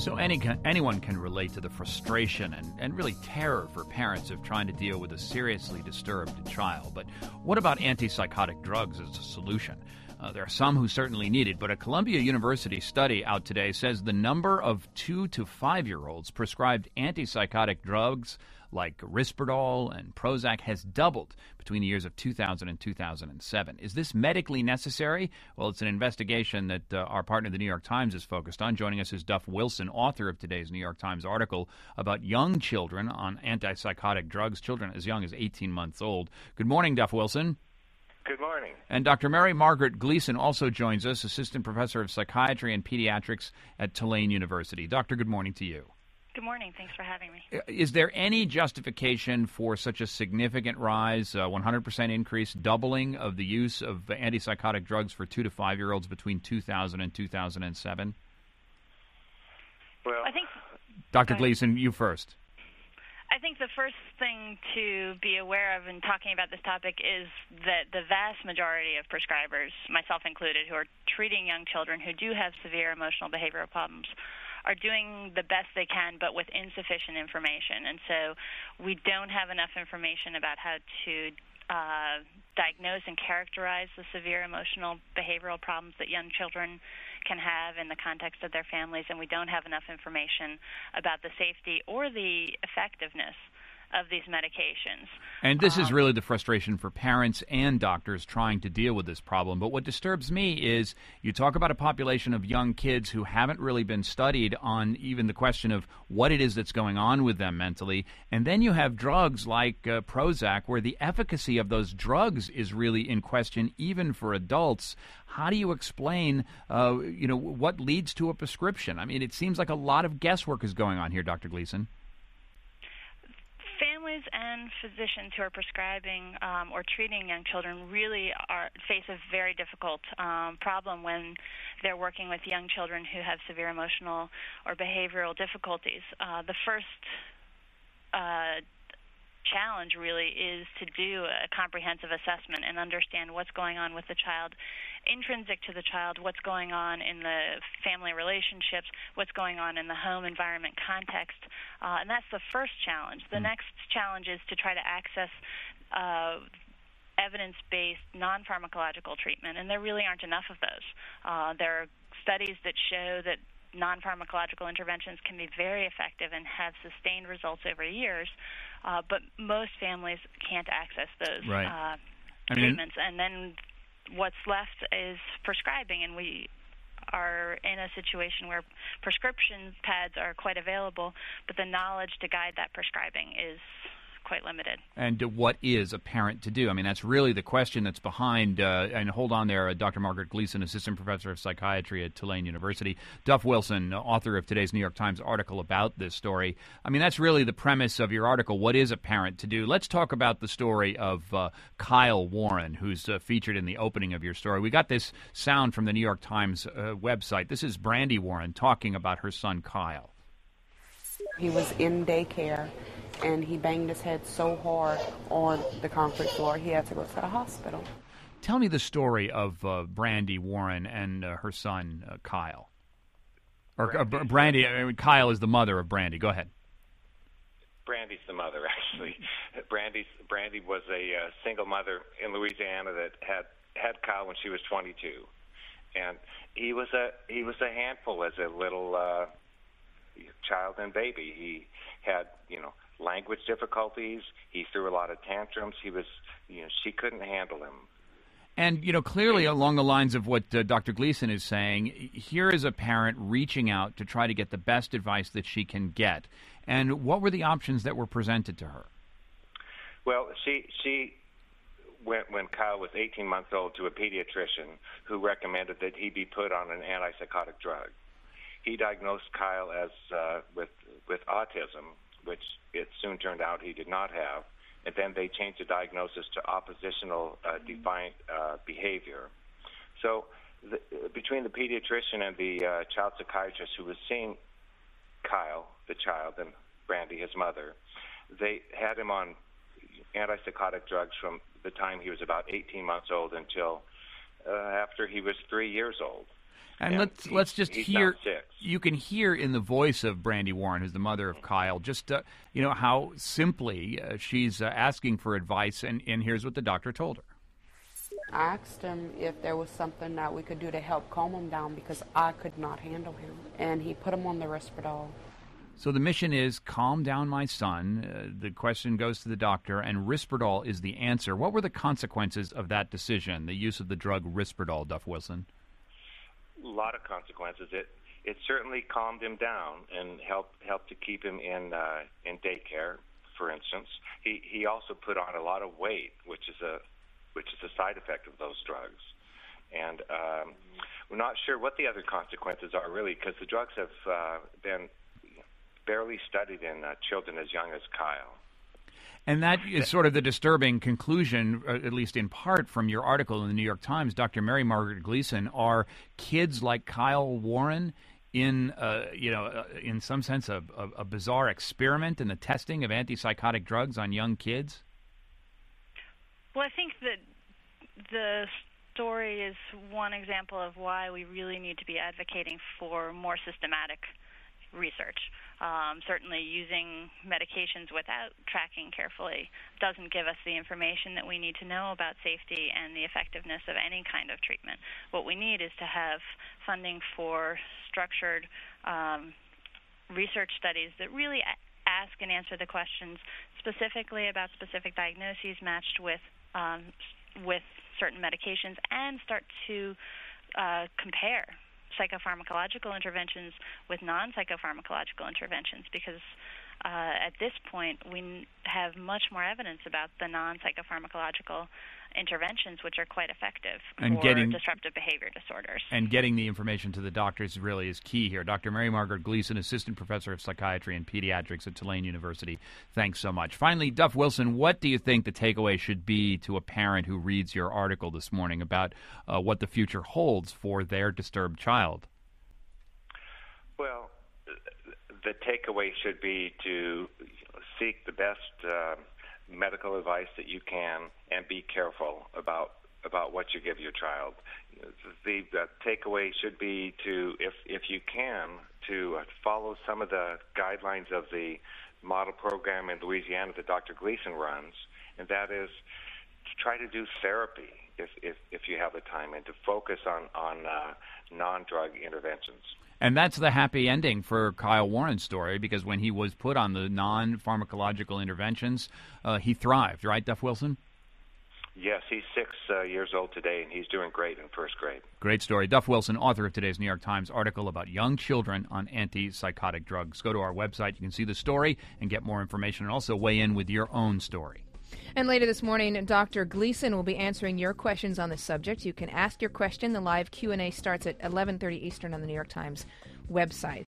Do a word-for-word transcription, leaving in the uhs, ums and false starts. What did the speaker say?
So any anyone can relate to the frustration and, and really terror for parents of trying to deal with a seriously disturbed child. But what about antipsychotic drugs as a solution? Uh, there are some who certainly need it, but a Columbia University study out today says the number of two to five-year-olds prescribed antipsychotic drugs like Risperdal and Prozac has doubled between the years of two thousand and two thousand seven. Is this medically necessary? Well, it's an investigation that uh, our partner, the New York Times, is focused on. Joining us is Duff Wilson, author of today's New York Times article about young children on antipsychotic drugs, children as young as eighteen months old. Good morning, Duff Wilson. Good morning. And Doctor Mary Margaret Gleason also joins us, Assistant Professor of Psychiatry and Pediatrics at Tulane University. Doctor, good morning to you. Good morning. Thanks for having me. Is there any justification for such a significant rise, uh, one hundred percent increase, doubling of the use of antipsychotic drugs for two to five-year-olds between two thousand and two thousand seven? Well, I think, Doctor Gleason, you first. I think the first thing to be aware of in talking about this topic is that the vast majority of prescribers, myself included, who are treating young children who do have severe emotional behavioral problems, are doing the best they can, but with insufficient information. And so we don't have enough information about how to uh, diagnose and characterize the severe emotional behavioral problems that young children can have in the context of their families, and we don't have enough information about the safety or the effectiveness of these medications. And this um, is really the frustration for parents and doctors trying to deal with this problem. But what disturbs me is you talk about a population of young kids who haven't really been studied on even the question of what it is that's going on with them mentally. And then you have drugs like uh, Prozac, where the efficacy of those drugs is really in question, even for adults. How do you explain, uh, you know, what leads to a prescription? I mean, it seems like a lot of guesswork is going on here, Doctor Gleason. Families and physicians who are prescribing um, or treating young children really are face a very difficult um, problem when they're working with young children who have severe emotional or behavioral difficulties. Uh, the first uh, challenge really is to do a comprehensive assessment and understand what's going on with the child, intrinsic to the child, what's going on in the family relationships, what's going on in the home environment context. Uh, and that's the first challenge. The mm. next challenge is to try to access uh, evidence-based non-pharmacological treatment, and there really aren't enough of those. Uh, there are studies that show that non-pharmacological interventions can be very effective and have sustained results over years, uh, but most families can't access those right. uh, I mean, treatments. And then what's left is prescribing, and we are in a situation where prescription pads are quite available, but the knowledge to guide that prescribing is quite limited. And what is a parent to do? I mean, that's really the question that's behind, uh, and hold on there, uh, Doctor Margaret Gleason, Assistant Professor of Psychiatry at Tulane University. Duff Wilson, author of today's New York Times article about this story. I mean, that's really the premise of your article. What is a parent to do? Let's talk about the story of uh, Kyle Warren, who's uh, featured in the opening of your story. We got this sound from the New York Times uh, website. This is Brandy Warren talking about her son, Kyle. He was in daycare, and he banged his head so hard on the concrete floor he had to go to the hospital. Tell me the story of uh, Brandy Warren and uh, her son, uh, Kyle. Or Brandy, uh, Brandy I mean, Kyle is the mother of Brandy. Go ahead. Brandy's the mother, actually. Brandy's, Brandy was a uh, single mother in Louisiana that had, had Kyle when she was twenty-two. And he was a he was a handful as a little uh, child and baby. He had, you know, language difficulties. He threw a lot of tantrums. He was, you know, she couldn't handle him. And, you know, clearly along the lines of what uh, Doctor Gleason is saying, here is a parent reaching out to try to get the best advice that she can get. And what were the options that were presented to her? Well, she she went, when Kyle was eighteen months old, to a pediatrician who recommended that he be put on an antipsychotic drug. He diagnosed Kyle as uh, with with autism, which it soon turned out he did not have, and then they changed the diagnosis to oppositional uh, defiant uh, behavior. So the, between the pediatrician and the uh, child psychiatrist who was seeing Kyle, the child, and Brandy, his mother, they had him on antipsychotic drugs from the time he was about eighteen months old until uh, after he was three years old. And, and let's he, let's just he's hear. now six. You can hear in the voice of Brandy Warren, who's the mother of Kyle, just uh, you know how simply uh, she's uh, asking for advice, and, and here's what the doctor told her. I asked him if there was something that we could do to help calm him down because I could not handle him, and he put him on the Risperdal. So the mission is calm down my son. Uh, the question goes to the doctor, and Risperdal is the answer. What were the consequences of that decision, the use of the drug Risperdal, Duff Wilson? A lot of consequences. It it certainly calmed him down and helped helped to keep him in uh, in daycare, for instance. He he also put on a lot of weight, which is a which is a side effect of those drugs. And um, we're not sure what the other consequences are, really, because the drugs have uh, been barely studied in uh, children as young as Kyle. And that is sort of the disturbing conclusion, uh, at least in part, from your article in the New York Times, Doctor Mary Margaret Gleason. Are kids like Kyle Warren in, uh, you know, uh, in some sense, a, a, a bizarre experiment in the testing of antipsychotic drugs on young kids? Well, I think that the story is one example of why we really need to be advocating for more systematic research. Um, certainly using medications without tracking carefully doesn't give us the information that we need to know about safety and the effectiveness of any kind of treatment. What we need is to have funding for structured um, research studies that really ask and answer the questions specifically about specific diagnoses matched with um, with certain medications, and start to uh, compare psychopharmacological interventions with non-psychopharmacological interventions, because uh, at this point we have much more evidence about the non-psychopharmacological interventions, which are quite effective and for getting, disruptive behavior disorders. And getting the information to the doctors really is key here. Doctor Mary Margaret Gleason, Assistant Professor of Psychiatry and Pediatrics at Tulane University. Thanks so much. Finally, Duff Wilson, what do you think the takeaway should be to a parent who reads your article this morning about uh, what the future holds for their disturbed child? Well, the takeaway should be to seek the best uh, medical advice that you can and be careful about about what you give your child. The, the takeaway should be to, if if you can, to follow some of the guidelines of the model program in Louisiana that Doctor Gleason runs, and that is to try to do therapy if if, if you have the time, and to focus on, on uh, non-drug interventions. And that's the happy ending for Kyle Warren's story, because when he was put on the non-pharmacological interventions, uh, he thrived, right, Duff Wilson? Yes, he's six uh, years old today, and he's doing great in first grade. Great story. Duff Wilson, author of today's New York Times article about young children on antipsychotic drugs. Go to our website. You can see the story and get more information, and also weigh in with your own story. And later this morning, Doctor Gleason will be answering your questions on this subject. You can ask your question. The live Q and A starts at eleven thirty Eastern on the New York Times website.